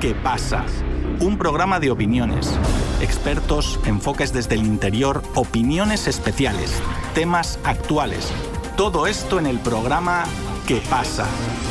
¿Qué pasa? Un programa de opiniones, expertos, enfoques desde el interior, opiniones especiales, temas actuales. Todo esto en el programa ¿Qué pasa?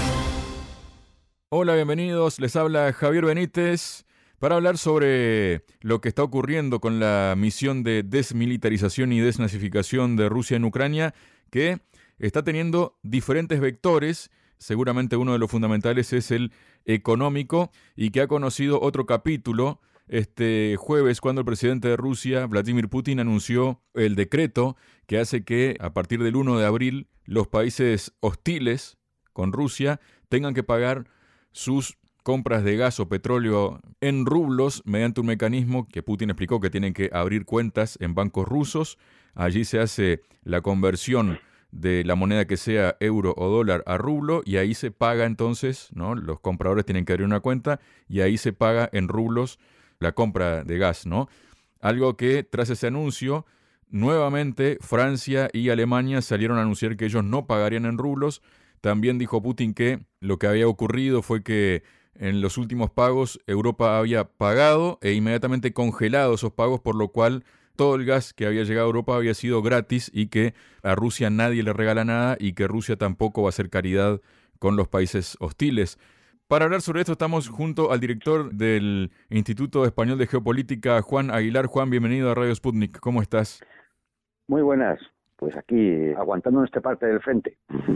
Hola, bienvenidos. Les habla Javier Benítez para hablar sobre lo que está ocurriendo con la misión de desmilitarización y desnazificación de Rusia en Ucrania, que está teniendo diferentes vectores. Seguramente uno de los fundamentales es el económico y que ha conocido otro capítulo este jueves cuando el presidente de Rusia, Vladimir Putin, anunció el decreto que hace que a partir del 1 de abril los países hostiles con Rusia tengan que pagar sus compras de gas o petróleo en rublos mediante un mecanismo que Putin explicó que tienen que abrir cuentas en bancos rusos. Allí se hace la conversión de la moneda que sea euro o dólar a rublo y ahí se paga entonces, ¿no? Los compradores tienen que abrir una cuenta y ahí se paga en rublos la compra de gas, ¿no? Algo que tras ese anuncio, nuevamente Francia y Alemania salieron a anunciar que ellos no pagarían en rublos. También dijo Putin que lo que había ocurrido fue que en los últimos pagos Europa había pagado e inmediatamente congelado esos pagos, por lo cual todo el gas que había llegado a Europa había sido gratis y que a Rusia nadie le regala nada y que Rusia tampoco va a hacer caridad con los países hostiles. Para hablar sobre esto estamos junto al director del Instituto Español de Geopolítica, Juan Aguilar. Juan, bienvenido a Radio Sputnik. ¿Cómo estás? Muy buenas. Pues aquí, aguantando nuestra parte del frente.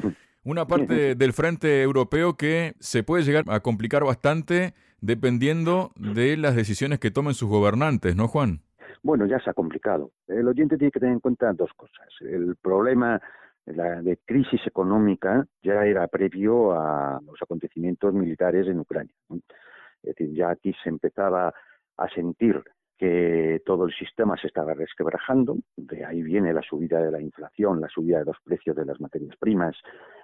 Una parte del frente europeo que se puede llegar a complicar bastante dependiendo de las decisiones que tomen sus gobernantes, ¿no, Juan? Bueno, ya se ha complicado. El oyente tiene que tener en cuenta dos cosas. El problema de crisis económica ya era previo a los acontecimientos militares en Ucrania, ¿no? Es decir, ya aquí se empezaba a sentir que todo el sistema se estaba resquebrajando. De ahí viene la subida de la inflación, la subida de los precios de las materias primas,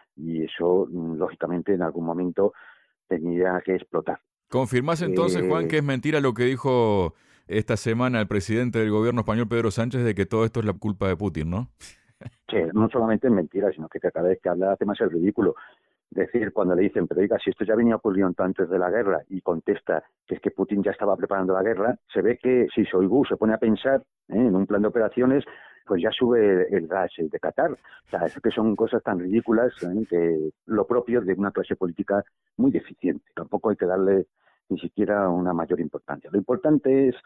y eso, lógicamente, en algún momento tenía que explotar. ¿Confirmás entonces, Juan, que es mentira lo que dijo esta semana el presidente del gobierno español, Pedro Sánchez, de que todo esto es la culpa de Putin, ¿no? Sí, no solamente es mentira, sino que cada vez que habla hace más el ridículo. Decir, cuando le dicen, pero oiga, si esto ya venía ocurriendo antes de la guerra, y contesta que es que Putin ya estaba preparando la guerra, se ve que si Shoigu se pone a pensar en un plan de operaciones, pues ya sube el gas de Qatar. O sea, es que son cosas tan ridículas, que lo propio de una clase política muy deficiente. Tampoco hay que darle ni siquiera una mayor importancia. Lo importante es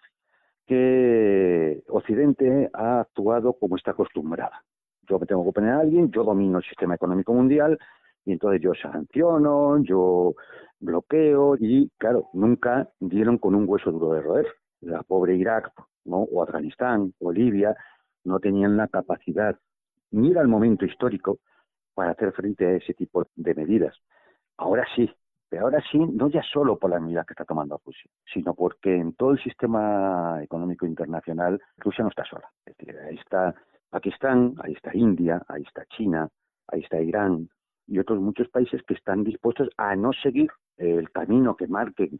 que Occidente ha actuado como está acostumbrada. Yo me tengo que oponer a alguien, yo domino el sistema económico mundial, y entonces yo sanciono, yo bloqueo, y claro, nunca dieron con un hueso duro de roer. La pobre Irak, ¿no?, o Afganistán, o Libia, no tenían la capacidad, ni era el momento histórico para hacer frente a ese tipo de medidas. Ahora sí, pero ahora sí, no ya solo por las medidas que está tomando Rusia, sino porque en todo el sistema económico internacional Rusia no está sola. Es decir, ahí está Pakistán, ahí está India, ahí está China, ahí está Irán y otros muchos países que están dispuestos a no seguir el camino que marquen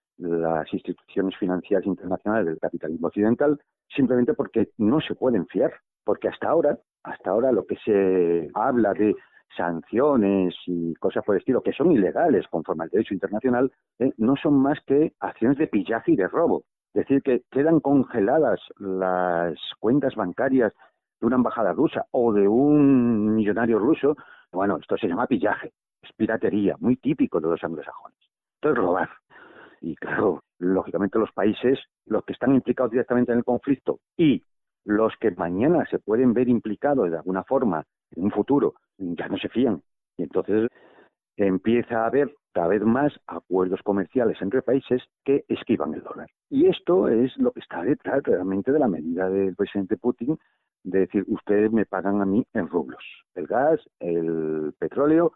las instituciones financieras internacionales del capitalismo occidental, simplemente porque no se pueden fiar. Porque hasta ahora lo que se habla de sanciones y cosas por el estilo, que son ilegales conforme al derecho internacional, no son más que acciones de pillaje y de robo. Es decir, que quedan congeladas las cuentas bancarias de una embajada rusa o de un millonario ruso. Bueno, esto se llama pillaje, es piratería, muy típico de los anglosajones. Esto es robar. Y claro, lógicamente los países, los que están implicados directamente en el conflicto y los que mañana se pueden ver implicados de alguna forma en un futuro, ya no se fían. Y entonces empieza a haber cada vez más acuerdos comerciales entre países que esquivan el dólar. Y esto es lo que está detrás realmente de la medida del presidente Putin de decir, ustedes me pagan a mí en rublos, el gas, el petróleo,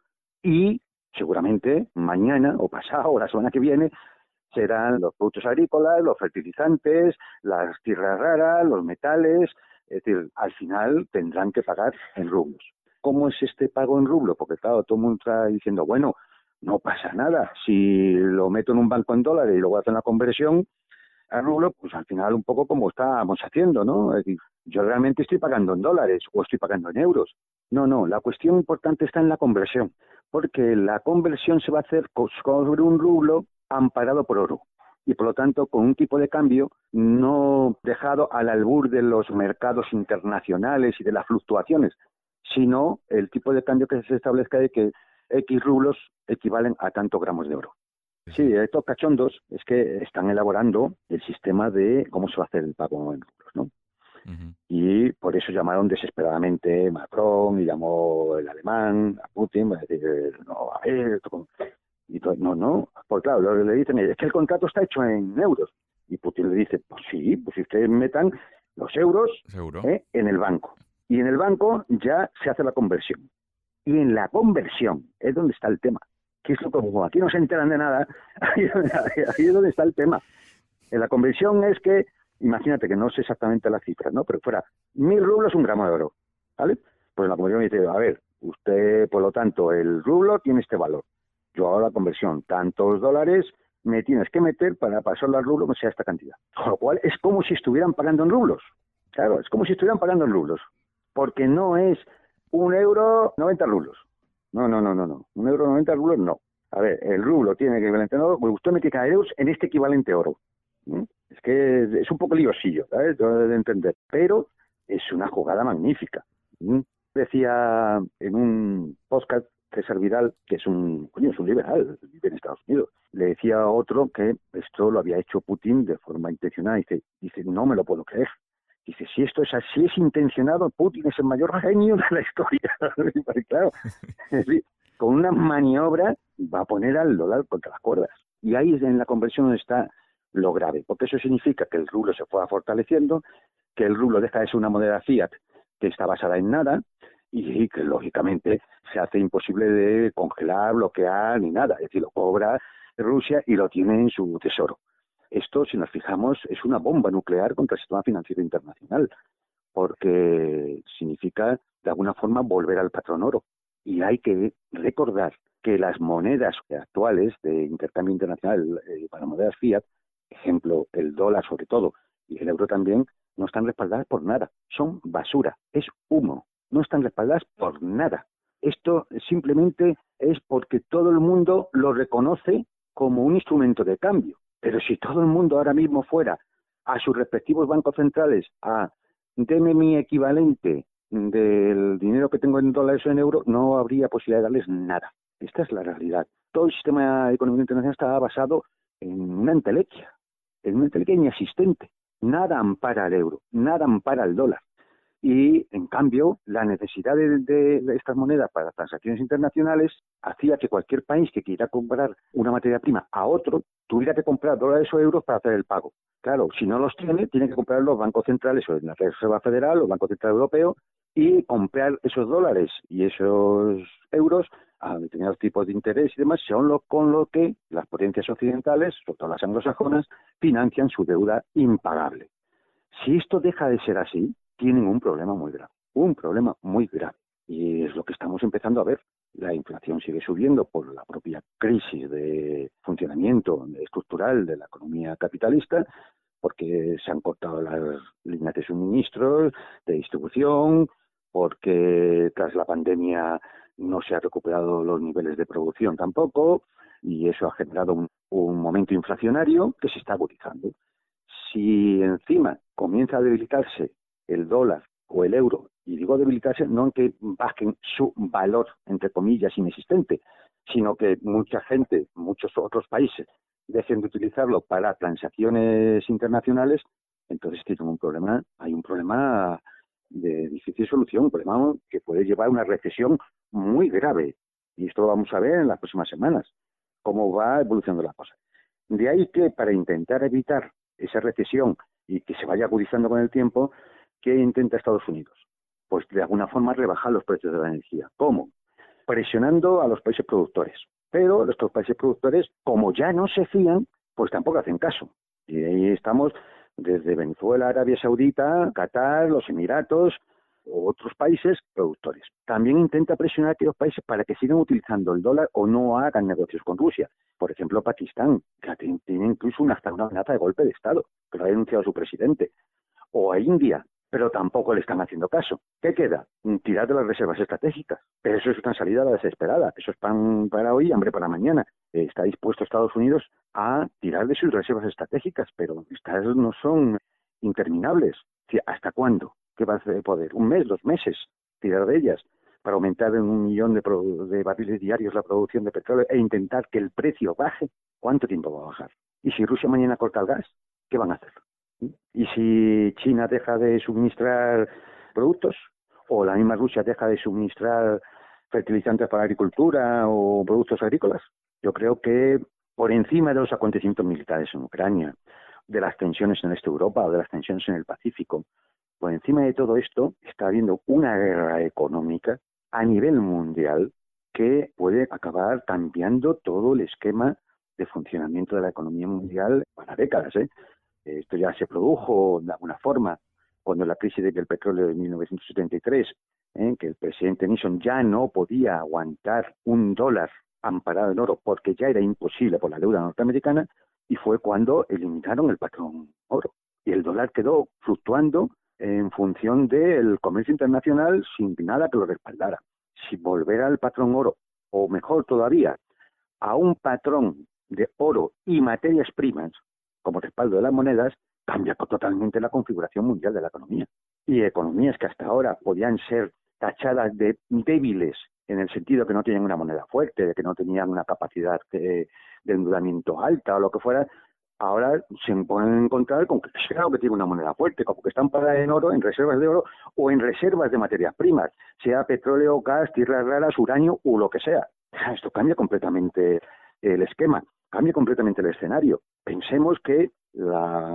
y seguramente mañana o pasado o la semana que viene serán los productos agrícolas, los fertilizantes, las tierras raras, los metales. Es decir, al final tendrán que pagar en rublos. ¿Cómo es este pago en rublo? Porque claro, todo el mundo está diciendo, bueno, no pasa nada, si lo meto en un banco en dólares y luego hacen la conversión a rublo, pues al final un poco como estábamos haciendo, ¿no? Es decir, yo realmente estoy pagando en dólares o estoy pagando en euros. No, la cuestión importante está en la conversión, porque la conversión se va a hacer sobre un rublo amparado por oro. y por lo tanto con un tipo de cambio no dejado al albur de los mercados internacionales y de las fluctuaciones, sino el tipo de cambio que se establezca de que X rublos equivalen a tantos gramos de oro. Sí, estos cachondos es que están elaborando el sistema de cómo se va a hacer el pago en rublos, ¿no? Ujú. Y por eso llamaron desesperadamente Macron y llamó el alemán a Putin para decir, no, a ver, no, pues claro, le dicen, es que el contrato está hecho en euros. Y Putin le dice, pues sí, pues si ustedes metan los euros ¿Seguro? en el banco. Y en el banco ya se hace la conversión. Y en la conversión es donde está el tema. Que es lo que como aquí no se enteran de nada, ahí es donde está el tema. En la conversión es que, imagínate que no sé exactamente las cifras, ¿no? Pero fuera 1.000 rublos un gramo de oro, ¿vale? Pues en la conversión dice, a ver, usted, por lo tanto, el rublo tiene este valor. Yo hago la conversión, tantos dólares me tienes que meter para pasar al rublo, que sea esta cantidad. Con lo cual es como si estuvieran pagando en rublos. Claro, es como si estuvieran pagando en rublos. Porque no es 1 euro 90 rublos. No. 1 euro 90 rublos no. A ver, el rublo tiene equivalente en oro, pues usted mete cada euros en este equivalente oro. Es que es un poco liosillo, ¿sabes? De entender. Pero es una jugada magnífica. Decía en un podcast César Vidal, que es un liberal, vive en Estados Unidos, le decía a otro que esto lo había hecho Putin de forma intencionada. Dice, no me lo puedo creer. Dice, si esto es así, es intencionado, Putin es el mayor genio de la historia. Claro, es decir, con una maniobra va a poner al dólar contra las cuerdas. Y ahí es en la conversión donde está lo grave, porque eso significa que el rublo se fue fortaleciendo, que el rublo deja de ser una moneda fiat que está basada en nada, y que lógicamente se hace imposible de congelar, bloquear, ni nada. Es decir, lo cobra Rusia y lo tiene en su tesoro. Esto, si nos fijamos, es una bomba nuclear contra el sistema financiero internacional, porque significa, de alguna forma, volver al patrón oro. Y hay que recordar que las monedas actuales de intercambio internacional para monedas fiat, ejemplo, el dólar sobre todo, y el euro también, no están respaldadas por nada. Son basura, es humo. No están respaldadas por nada. Esto simplemente es porque todo el mundo lo reconoce como un instrumento de cambio. Pero si todo el mundo ahora mismo fuera a sus respectivos bancos centrales a deme mi equivalente del dinero que tengo en dólares o en euros, no habría posibilidad de darles nada. Esta es la realidad. Todo el sistema económico internacional está basado en una entelequia inexistente. Nada ampara al euro, nada ampara al dólar. Y, en cambio, la necesidad de estas monedas para transacciones internacionales hacía que cualquier país que quiera comprar una materia prima a otro tuviera que comprar dólares o euros para hacer el pago. Claro, si no los tiene que comprar los bancos centrales o en la Reserva Federal o el Banco Central Europeo y comprar esos dólares y esos euros a determinados tipos de interés y demás, son con lo que las potencias occidentales, sobre todo las anglosajonas, financian su deuda impagable. Si esto deja de ser así, tienen un problema muy grave, y es lo que estamos empezando a ver. La inflación sigue subiendo por la propia crisis de funcionamiento estructural de la economía capitalista, porque se han cortado las líneas de suministros, de distribución, porque tras la pandemia no se han recuperado los niveles de producción tampoco, y eso ha generado un momento inflacionario que se está agudizando. Si encima comienza a debilitarse el dólar o el euro, y digo debilitarse no en que bajen su valor, entre comillas, inexistente, sino que mucha gente, muchos otros países, dejen de utilizarlo para transacciones internacionales, entonces hay un problema de difícil solución, un problema que puede llevar a una recesión muy grave. Y esto lo vamos a ver en las próximas semanas, cómo va evolucionando la cosa. De ahí que para intentar evitar esa recesión y que se vaya agudizando con el tiempo, ¿qué intenta Estados Unidos? Pues de alguna forma rebajar los precios de la energía. ¿Cómo? Presionando a los países productores. Pero estos países productores, como ya no se fían, pues tampoco hacen caso. Y ahí estamos desde Venezuela, Arabia Saudita, Qatar, los Emiratos, otros países productores. También intenta presionar a aquellos países para que sigan utilizando el dólar o no hagan negocios con Rusia. Por ejemplo, Pakistán, que tiene incluso hasta una amenaza de golpe de Estado, que lo ha denunciado su presidente. O a India, pero tampoco le están haciendo caso. ¿Qué queda? Tirar de las reservas estratégicas. Pero eso es una salida a la desesperada. Eso es pan para hoy, hambre para mañana. Está dispuesto Estados Unidos a tirar tirar de sus reservas estratégicas, pero estas no son interminables. ¿Hasta cuándo? ¿Qué va a poder? ¿Un mes, 2 meses? Tirar de ellas para aumentar en 1 millón de barriles diarios la producción de petróleo e intentar que el precio baje. ¿Cuánto tiempo va a bajar? Y si Rusia mañana corta el gas, ¿qué van a hacer? Y si China deja de suministrar productos, o la misma Rusia deja de suministrar fertilizantes para la agricultura o productos agrícolas, yo creo que por encima de los acontecimientos militares en Ucrania, de las tensiones en el este de Europa o de las tensiones en el Pacífico, por encima de todo esto está habiendo una guerra económica a nivel mundial que puede acabar cambiando todo el esquema de funcionamiento de la economía mundial para décadas, ¿eh? Esto ya se produjo de alguna forma cuando la crisis del petróleo de 1973, que el presidente Nixon ya no podía aguantar $1 amparado en oro porque ya era imposible por la deuda norteamericana, y fue cuando eliminaron el patrón oro. Y el dólar quedó fluctuando en función del comercio internacional sin nada que lo respaldara. Si volver al patrón oro, o mejor todavía, a un patrón de oro y materias primas como respaldo de las monedas, cambia totalmente la configuración mundial de la economía. Y economías que hasta ahora podían ser tachadas de débiles en el sentido que no tenían una moneda fuerte, de que no tenían una capacidad de endeudamiento alta o lo que fuera, ahora se ponen a encontrar con que claro que tiene una moneda fuerte, como que están paradas en oro, en reservas de oro o en reservas de materias primas, sea petróleo, gas, tierras raras, uranio o lo que sea. Esto cambia completamente el esquema, cambia completamente el escenario. Pensemos que la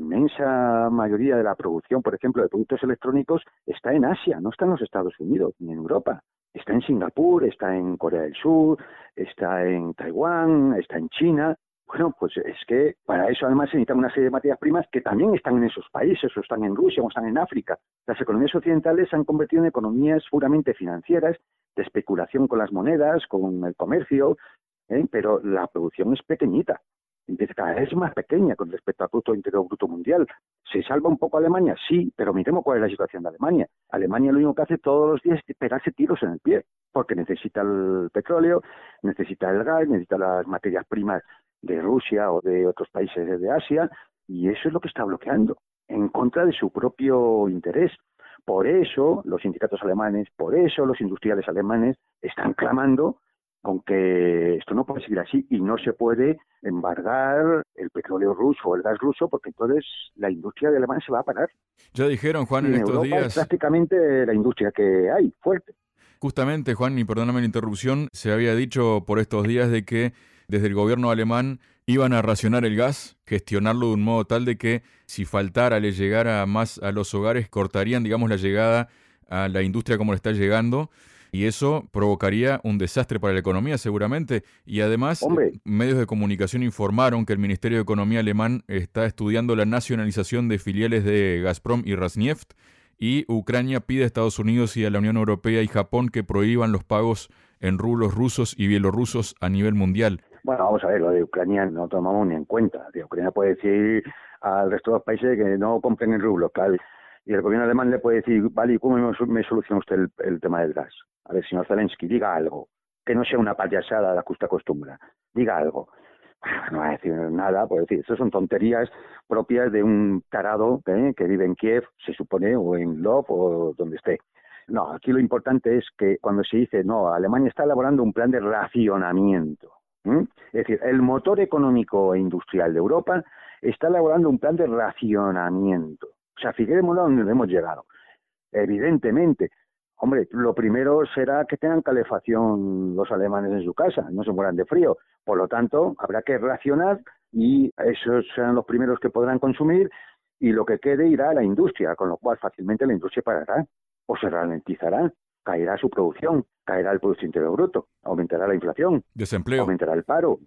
inmensa mayoría de la producción, por ejemplo, de productos electrónicos está en Asia, no está en los Estados Unidos ni en Europa. Está en Singapur, está en Corea del Sur, está en Taiwán, está en China. Bueno, pues es que para eso además se necesitan una serie de materias primas que también están en esos países, o están en Rusia, o están en África. Las economías occidentales se han convertido en economías puramente financieras, de especulación con las monedas, con el comercio, pero la producción es pequeñita. Cada vez es más pequeña con respecto al Producto Interior Bruto Mundial. ¿Se salva un poco Alemania? Sí, pero miremos cuál es la situación de Alemania. Alemania lo único que hace todos los días es pegarse tiros en el pie, porque necesita el petróleo, necesita el gas, necesita las materias primas de Rusia o de otros países de Asia, y eso es lo que está bloqueando, en contra de su propio interés. Por eso los sindicatos alemanes, por eso los industriales alemanes están clamando con que esto no puede seguir así y no se puede embargar el petróleo ruso o el gas ruso, porque entonces la industria de Alemania se va a parar. Ya dijeron, Juan, y en en estos Europa días... es prácticamente la industria que hay, fuerte. Justamente, Juan, y perdóname la interrupción, se había dicho por estos días de que desde el gobierno alemán iban a racionar el gas, gestionarlo de un modo tal de que si faltara, le llegara más a los hogares, cortarían, digamos, la llegada a la industria como le está llegando, y eso provocaría un desastre para la economía seguramente. Y además, medios de comunicación informaron que el Ministerio de Economía alemán está estudiando la nacionalización de filiales de Gazprom y Rosneft, y Ucrania pide a Estados Unidos y a la Unión Europea y Japón que prohíban los pagos en rublos rusos y bielorrusos a nivel mundial. Bueno, vamos a ver, lo de Ucrania no tomamos ni en cuenta. Ucrania puede decir al resto de los países que no compren el rublo local. Y el gobierno alemán le puede decir, vale, ¿y cómo me soluciona usted el tema del gas? A ver, señor Zelensky, diga algo. Que no sea una payasada a la que usted acostumbra. Diga algo. No va a decir nada, pues decir, eso son tonterías propias de un tarado que vive en Kiev, se supone, o en Lvov, o donde esté. No, aquí lo importante es que cuando se dice, no, Alemania está elaborando un plan de racionamiento. Es decir, el motor económico e industrial de Europa está elaborando un plan de racionamiento. O sea, fijémonos donde hemos llegado. Evidentemente, hombre, lo primero será que tengan calefacción los alemanes en su casa, no se mueran de frío. Por lo tanto, habrá que racionar y esos serán los primeros que podrán consumir y lo que quede irá a la industria, con lo cual fácilmente la industria parará o se ralentizará, caerá su producción, caerá el Producto Interior Bruto, aumentará la inflación, desempleo, aumentará el paro.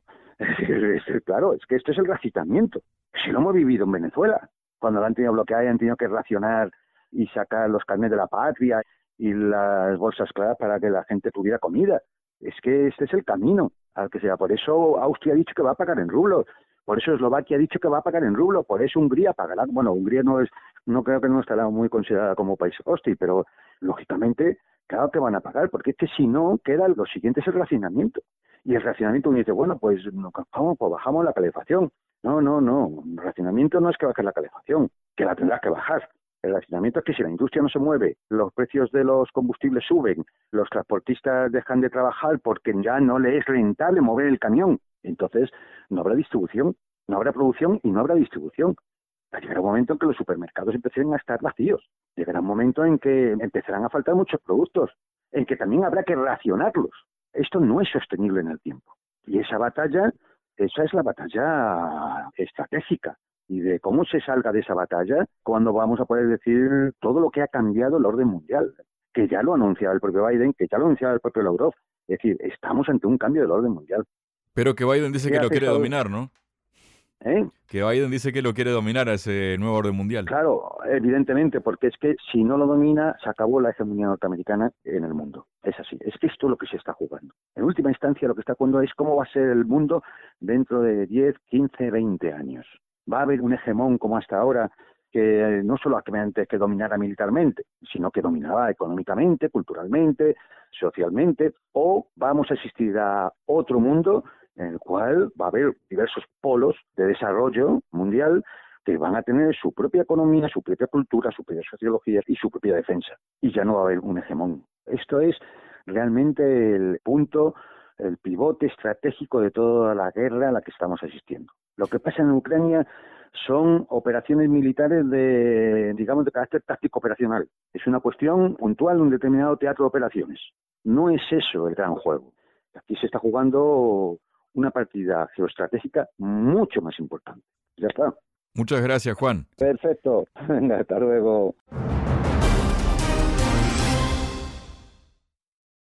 Claro, es que esto es el racionamiento. Si lo hemos vivido en Venezuela, cuando lo han tenido bloqueado y han tenido que racionar y sacar los carnets de la patria y las bolsas claras para que la gente tuviera comida. Es que este es el camino al que sea. Por eso Austria ha dicho que va a pagar en rublos. Por eso Eslovaquia ha dicho que va a pagar en rublos. Por eso Hungría pagará. Bueno, Hungría no creo que no estará muy considerada como país hostil, pero lógicamente, claro que van a pagar, porque es que si no, queda lo siguiente es el racionamiento. Y el racionamiento uno dice, bueno, pues bajamos la calefacción. No. El racionamiento no es que baje la calefacción, que la tendrá que bajar. El racionamiento es que si la industria no se mueve, los precios de los combustibles suben, los transportistas dejan de trabajar porque ya no les es rentable mover el camión. Entonces no habrá distribución, no habrá producción y no habrá distribución. Llegará un momento en que los supermercados empiecen a estar vacíos. Llegará un momento en que empezarán a faltar muchos productos, en que también habrá que racionarlos. Esto no es sostenible en el tiempo. Y esa es la batalla estratégica. Y de cómo se salga de esa batalla, cuando vamos a poder decir todo lo que ha cambiado el orden mundial, que ya lo ha anunciado el propio Biden, que ya lo ha anunciado el propio Lavrov. Es decir, estamos ante un cambio del orden mundial. Pero que Biden dice que lo quiere dominar, ¿no? Que Biden dice que lo quiere dominar a ese nuevo orden mundial. Claro, evidentemente, porque es que si no lo domina, se acabó la hegemonía norteamericana en el mundo. Es así, es que esto es lo que se está jugando. En última instancia, lo que está jugando es cómo va a ser el mundo dentro de 10, 15, 20 años. Va a haber un hegemón como hasta ahora, que no solamente que dominara militarmente, sino que dominaba económicamente, culturalmente, socialmente, o vamos a asistir a otro mundo en el cual va a haber diversos polos de desarrollo mundial que van a tener su propia economía, su propia cultura, su propia sociología y su propia defensa. Y ya no va a haber un hegemón. Esto es realmente el punto, el pivote estratégico de toda la guerra a la que estamos asistiendo. Lo que pasa en Ucrania son operaciones militares de carácter táctico operacional. Es una cuestión puntual de un determinado teatro de operaciones. No es eso el gran juego. Aquí se está jugando una partida geoestratégica mucho más importante. Ya está. Muchas gracias, Juan. Perfecto. Venga, hasta luego.